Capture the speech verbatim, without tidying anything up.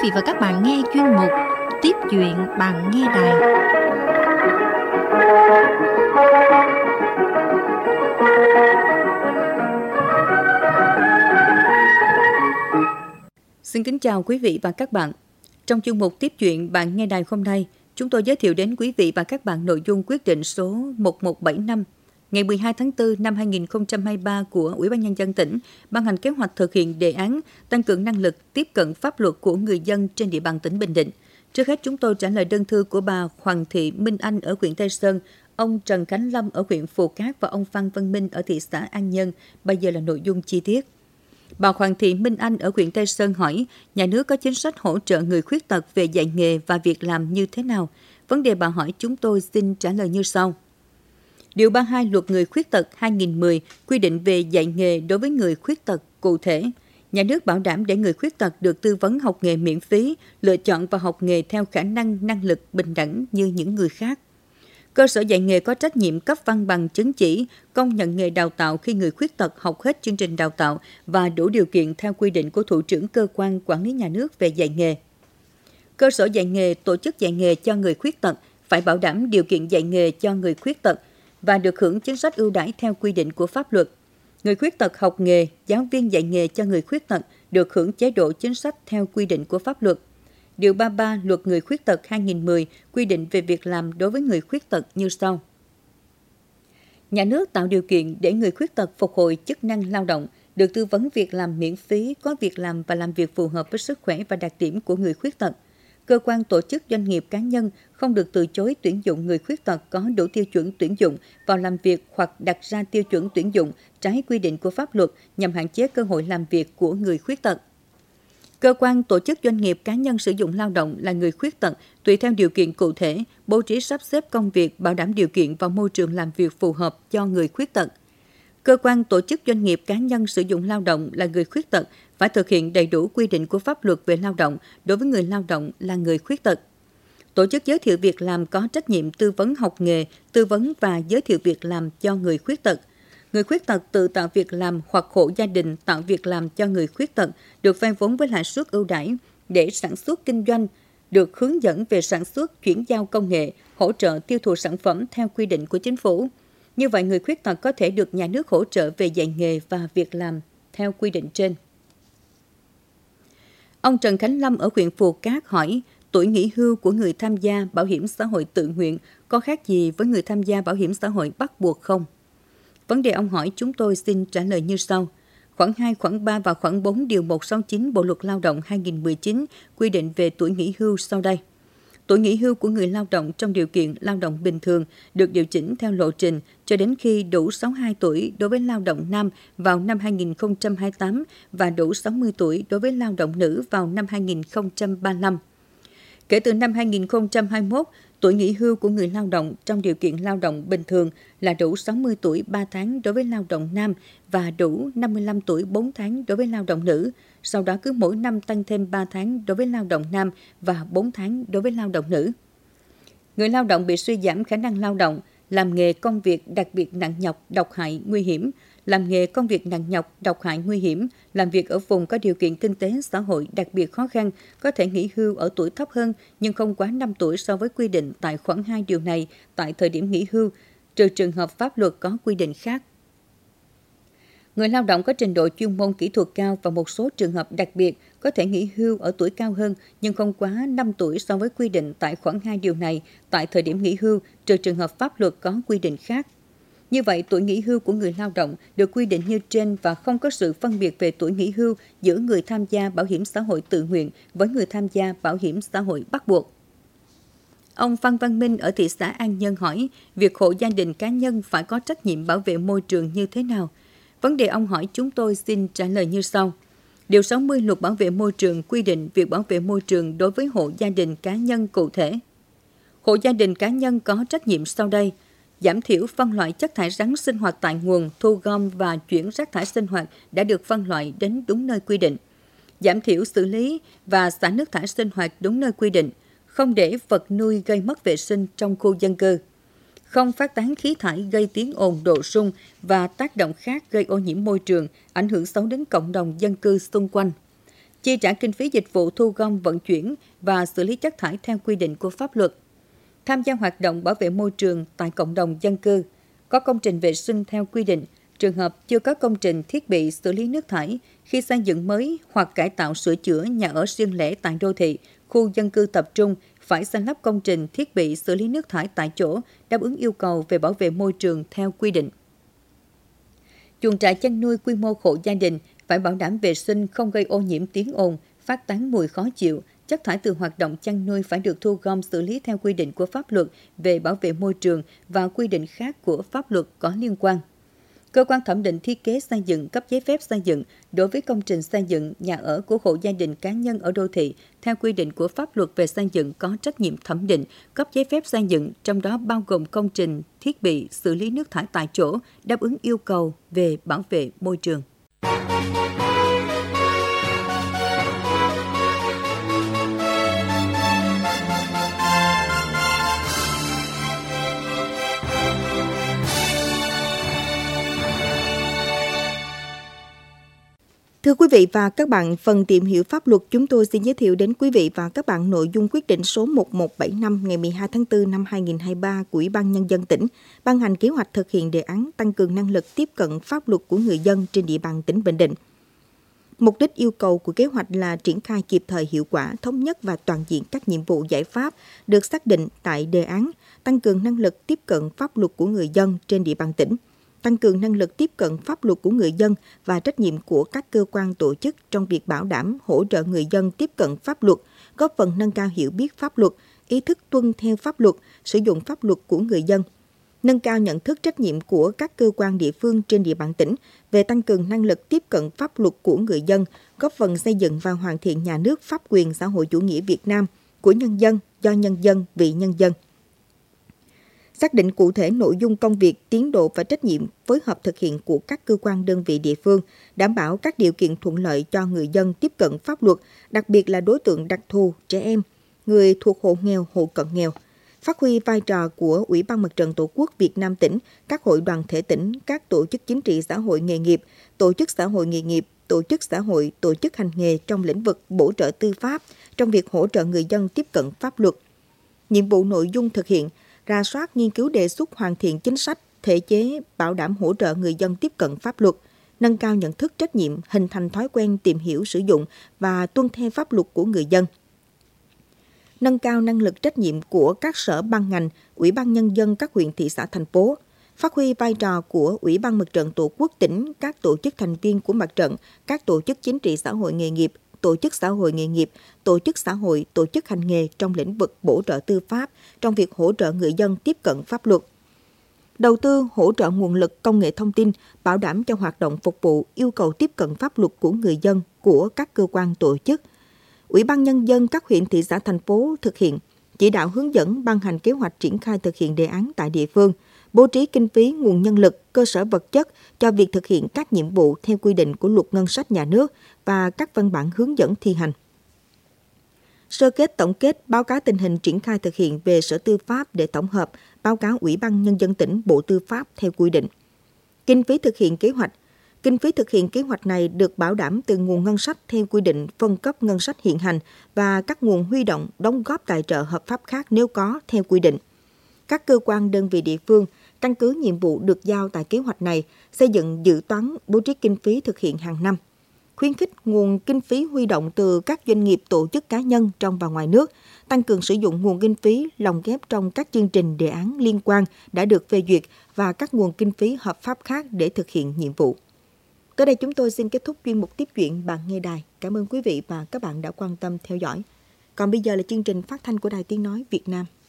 vị và các bạn nghe chuyên mục Tiếp chuyện bằng nghe đài. Xin kính chào quý vị và các bạn. Trong chuyên mục Tiếp chuyện bạn nghe đài hôm nay, chúng tôi giới thiệu đến quý vị và các bạn nội dung quyết định số một một bảy năm ngày mười hai tháng tư năm hai nghìn không trăm hai mươi ba của Ủy ban Nhân dân tỉnh ban hành kế hoạch thực hiện đề án tăng cường năng lực tiếp cận pháp luật của người dân trên địa bàn tỉnh Bình Định. Trước hết, chúng tôi trả lời đơn thư của bà Hoàng Thị Minh Anh ở huyện Tây Sơn, ông Trần Khánh Lâm ở huyện Phù Cát và ông Phan Văn Minh ở thị xã An Nhơn. Bây giờ là nội dung chi tiết. Bà Hoàng Thị Minh Anh ở huyện Tây Sơn hỏi, nhà nước có chính sách hỗ trợ người khuyết tật về dạy nghề và việc làm như thế nào? Vấn đề bà hỏi chúng tôi xin trả lời như sau. Điều ba mươi hai Luật Người Khuyết tật hai nghìn không trăm mười quy định về dạy nghề đối với người khuyết tật cụ thể. Nhà nước bảo đảm để người khuyết tật được tư vấn học nghề miễn phí, lựa chọn và học nghề theo khả năng, năng lực bình đẳng như những người khác. Cơ sở dạy nghề có trách nhiệm cấp văn bằng chứng chỉ, công nhận nghề đào tạo khi người khuyết tật học hết chương trình đào tạo và đủ điều kiện theo quy định của thủ trưởng cơ quan quản lý nhà nước về dạy nghề. Cơ sở dạy nghề tổ chức dạy nghề cho người khuyết tật phải bảo đảm điều kiện dạy nghề cho người khuyết tật và được hưởng chính sách ưu đãi theo quy định của pháp luật. Người khuyết tật học nghề, giáo viên dạy nghề cho người khuyết tật được hưởng chế độ chính sách theo quy định của pháp luật. Điều ba mươi ba Luật Người Khuyết tật hai nghìn không trăm mười quy định về việc làm đối với người khuyết tật như sau. Nhà nước tạo điều kiện để người khuyết tật phục hồi chức năng lao động, được tư vấn việc làm miễn phí, có việc làm và làm việc phù hợp với sức khỏe và đặc điểm của người khuyết tật. Cơ quan, tổ chức, doanh nghiệp, cá nhân không được từ chối tuyển dụng người khuyết tật có đủ tiêu chuẩn tuyển dụng vào làm việc hoặc đặt ra tiêu chuẩn tuyển dụng trái quy định của pháp luật nhằm hạn chế cơ hội làm việc của người khuyết tật. Cơ quan, tổ chức, doanh nghiệp, cá nhân sử dụng lao động là người khuyết tật tùy theo điều kiện cụ thể, bố trí sắp xếp công việc, bảo đảm điều kiện và môi trường làm việc phù hợp cho người khuyết tật. Cơ quan, tổ chức, doanh nghiệp, cá nhân sử dụng lao động là người khuyết tật phải thực hiện đầy đủ quy định của pháp luật về lao động đối với người lao động là người khuyết tật. Tổ chức giới thiệu việc làm có trách nhiệm tư vấn học nghề, tư vấn và giới thiệu việc làm cho người khuyết tật. Người khuyết tật tự tạo việc làm hoặc hộ gia đình tạo việc làm cho người khuyết tật được vay vốn với lãi suất ưu đãi để sản xuất kinh doanh, được hướng dẫn về sản xuất, chuyển giao công nghệ, hỗ trợ tiêu thụ sản phẩm theo quy định của chính phủ. Như vậy, người khuyết tật có thể được nhà nước hỗ trợ về dạy nghề và việc làm theo quy định trên. Ông Trần Khánh Lâm ở huyện Phù Cát hỏi, tuổi nghỉ hưu của người tham gia bảo hiểm xã hội tự nguyện có khác gì với người tham gia bảo hiểm xã hội bắt buộc không? Vấn đề ông hỏi chúng tôi xin trả lời như sau. Khoản hai, khoản ba và khoản bốn điều một trăm sáu mươi chín Bộ Luật Lao động hai nghìn không trăm mười chín quy định về tuổi nghỉ hưu sau đây. Tuổi nghỉ hưu của người lao động trong điều kiện lao động bình thường được điều chỉnh theo lộ trình cho đến khi đủ sáu mươi hai tuổi đối với lao động nam vào năm hai nghìn không trăm hai mươi tám và đủ sáu mươi tuổi đối với lao động nữ vào năm hai nghìn không trăm ba mươi lăm. Kể từ năm hai nghìn không trăm hai mươi mốt, tuổi nghỉ hưu của người lao động trong điều kiện lao động bình thường là đủ sáu mươi tuổi ba tháng đối với lao động nam và đủ năm mươi lăm tuổi bốn tháng đối với lao động nữ. Sau đó cứ mỗi năm tăng thêm ba tháng đối với lao động nam và bốn tháng đối với lao động nữ. Người lao động bị suy giảm khả năng lao động, làm nghề công việc đặc biệt nặng nhọc, độc hại, nguy hiểm, làm nghề công việc nặng nhọc, độc hại, nguy hiểm, làm việc ở vùng có điều kiện kinh tế xã hội đặc biệt khó khăn, có thể nghỉ hưu ở tuổi thấp hơn nhưng không quá năm tuổi so với quy định tại khoản hai điều này tại thời điểm nghỉ hưu, trừ trường hợp pháp luật có quy định khác. Người lao động có trình độ chuyên môn kỹ thuật cao và một số trường hợp đặc biệt có thể nghỉ hưu ở tuổi cao hơn nhưng không quá năm tuổi so với quy định tại khoản hai điều này tại thời điểm nghỉ hưu, trừ trường hợp pháp luật có quy định khác. Như vậy, tuổi nghỉ hưu của người lao động được quy định như trên và không có sự phân biệt về tuổi nghỉ hưu giữa người tham gia bảo hiểm xã hội tự nguyện với người tham gia bảo hiểm xã hội bắt buộc. Ông Phan Văn Minh ở thị xã An Nhơn hỏi, việc hộ gia đình cá nhân phải có trách nhiệm bảo vệ môi trường như thế nào? Vấn đề ông hỏi chúng tôi xin trả lời như sau. Điều sáu mươi Luật Bảo vệ môi trường quy định việc bảo vệ môi trường đối với hộ gia đình cá nhân cụ thể. Hộ gia đình cá nhân có trách nhiệm sau đây. Giảm thiểu phân loại chất thải rắn sinh hoạt tại nguồn, thu gom và chuyển rác thải sinh hoạt đã được phân loại đến đúng nơi quy định. Giảm thiểu xử lý và xả nước thải sinh hoạt đúng nơi quy định. Không để vật nuôi gây mất vệ sinh trong khu dân cư. Không phát tán khí thải gây tiếng ồn, độ rung và tác động khác gây ô nhiễm môi trường, ảnh hưởng xấu đến cộng đồng dân cư xung quanh. chi trả kinh phí dịch vụ thu gom, vận chuyển và xử lý chất thải theo quy định của pháp luật, tham gia hoạt động bảo vệ môi trường tại cộng đồng dân cư, có công trình vệ sinh theo quy định. Trường hợp chưa có công trình thiết bị xử lý nước thải khi xây dựng mới hoặc cải tạo sửa chữa nhà ở riêng lẻ tại đô thị, khu dân cư tập trung phải xây lắp công trình thiết bị xử lý nước thải tại chỗ đáp ứng yêu cầu về bảo vệ môi trường theo quy định. Chuồng trại chăn nuôi quy mô hộ gia đình phải bảo đảm vệ sinh, không gây ô nhiễm tiếng ồn, phát tán mùi khó chịu. Chất thải từ hoạt động chăn nuôi phải được thu gom xử lý theo quy định của pháp luật về bảo vệ môi trường và quy định khác của pháp luật có liên quan. Cơ quan thẩm định thiết kế xây dựng cấp giấy phép xây dựng đối với công trình xây dựng nhà ở của hộ gia đình cá nhân ở đô thị theo quy định của pháp luật về xây dựng có trách nhiệm thẩm định, cấp giấy phép xây dựng, trong đó bao gồm công trình, thiết bị xử lý nước thải tại chỗ đáp ứng yêu cầu về bảo vệ môi trường. Thưa quý vị và các bạn, phần tìm hiểu pháp luật chúng tôi xin giới thiệu đến quý vị và các bạn nội dung quyết định số một một bảy năm ngày mười hai tháng tư năm hai nghìn không trăm hai mươi ba của Ủy ban Nhân dân tỉnh ban hành kế hoạch thực hiện đề án tăng cường năng lực tiếp cận pháp luật của người dân trên địa bàn tỉnh Bình Định. Mục đích yêu cầu của kế hoạch là triển khai kịp thời, hiệu quả, thống nhất và toàn diện các nhiệm vụ giải pháp được xác định tại đề án, tăng cường năng lực tiếp cận pháp luật của người dân trên địa bàn tỉnh, tăng cường năng lực tiếp cận pháp luật của người dân và trách nhiệm của các cơ quan tổ chức trong việc bảo đảm hỗ trợ người dân tiếp cận pháp luật, góp phần nâng cao hiểu biết pháp luật, ý thức tuân theo pháp luật, sử dụng pháp luật của người dân, nâng cao nhận thức trách nhiệm của các cơ quan địa phương trên địa bàn tỉnh về tăng cường năng lực tiếp cận pháp luật của người dân, góp phần xây dựng và hoàn thiện nhà nước pháp quyền xã hội chủ nghĩa Việt Nam của nhân dân, do nhân dân, vì nhân dân. Xác định cụ thể nội dung công việc, tiến độ và trách nhiệm phối hợp thực hiện của các cơ quan đơn vị địa phương, đảm bảo các điều kiện thuận lợi cho người dân tiếp cận pháp luật, đặc biệt là đối tượng đặc thù, trẻ em, người thuộc hộ nghèo, hộ cận nghèo. Phát huy vai trò của Ủy ban Mặt trận Tổ quốc Việt Nam tỉnh, các hội đoàn thể tỉnh, các tổ chức chính trị xã hội nghề nghiệp, tổ chức xã hội nghề nghiệp, tổ chức xã hội, tổ chức hành nghề trong lĩnh vực bổ trợ tư pháp trong việc hỗ trợ người dân tiếp cận pháp luật. Nhiệm vụ nội dung thực hiện: rà soát, nghiên cứu, đề xuất hoàn thiện chính sách, thể chế bảo đảm hỗ trợ người dân tiếp cận pháp luật, nâng cao nhận thức trách nhiệm, hình thành thói quen tìm hiểu, sử dụng và tuân theo pháp luật của người dân. Nâng cao năng lực trách nhiệm của các sở ban ngành, Ủy ban Nhân dân các huyện, thị xã, thành phố, phát huy vai trò của Ủy ban Mặt trận Tổ quốc tỉnh, các tổ chức thành viên của mặt trận, các tổ chức chính trị xã hội nghề nghiệp, tổ chức xã hội nghề nghiệp, tổ chức xã hội, tổ chức hành nghề trong lĩnh vực bổ trợ tư pháp trong việc hỗ trợ người dân tiếp cận pháp luật. Đầu tư hỗ trợ nguồn lực công nghệ thông tin, bảo đảm cho hoạt động phục vụ yêu cầu tiếp cận pháp luật của người dân của các cơ quan tổ chức. Ủy ban Nhân dân các huyện, thị xã, thành phố thực hiện, chỉ đạo hướng dẫn ban hành kế hoạch triển khai thực hiện đề án tại địa phương, bố trí kinh phí, nguồn nhân lực, cơ sở vật chất cho việc thực hiện các nhiệm vụ theo quy định của Luật Ngân sách Nhà nước và các văn bản hướng dẫn thi hành. Sơ kết, tổng kết, báo cáo tình hình triển khai thực hiện về Sở Tư pháp để tổng hợp, báo cáo Ủy ban Nhân dân tỉnh, Bộ Tư pháp theo quy định. Kinh phí thực hiện kế hoạch. Kinh phí thực hiện kế hoạch này được bảo đảm từ nguồn ngân sách theo quy định phân cấp ngân sách hiện hành và các nguồn huy động, đóng góp tài trợ hợp pháp khác nếu có theo quy định. Các cơ quan đơn vị địa phương căn cứ nhiệm vụ được giao tại kế hoạch này xây dựng dự toán bố trí kinh phí thực hiện hàng năm. Khuyến khích nguồn kinh phí huy động từ các doanh nghiệp, tổ chức, cá nhân trong và ngoài nước, tăng cường sử dụng nguồn kinh phí lồng ghép trong các chương trình đề án liên quan đã được phê duyệt và các nguồn kinh phí hợp pháp khác để thực hiện nhiệm vụ. Tới đây chúng tôi xin kết thúc chuyên mục tiếp chuyện Bạn nghe đài. Cảm ơn quý vị và các bạn đã quan tâm theo dõi. Còn bây giờ là chương trình phát thanh của Đài Tiếng nói Việt Nam.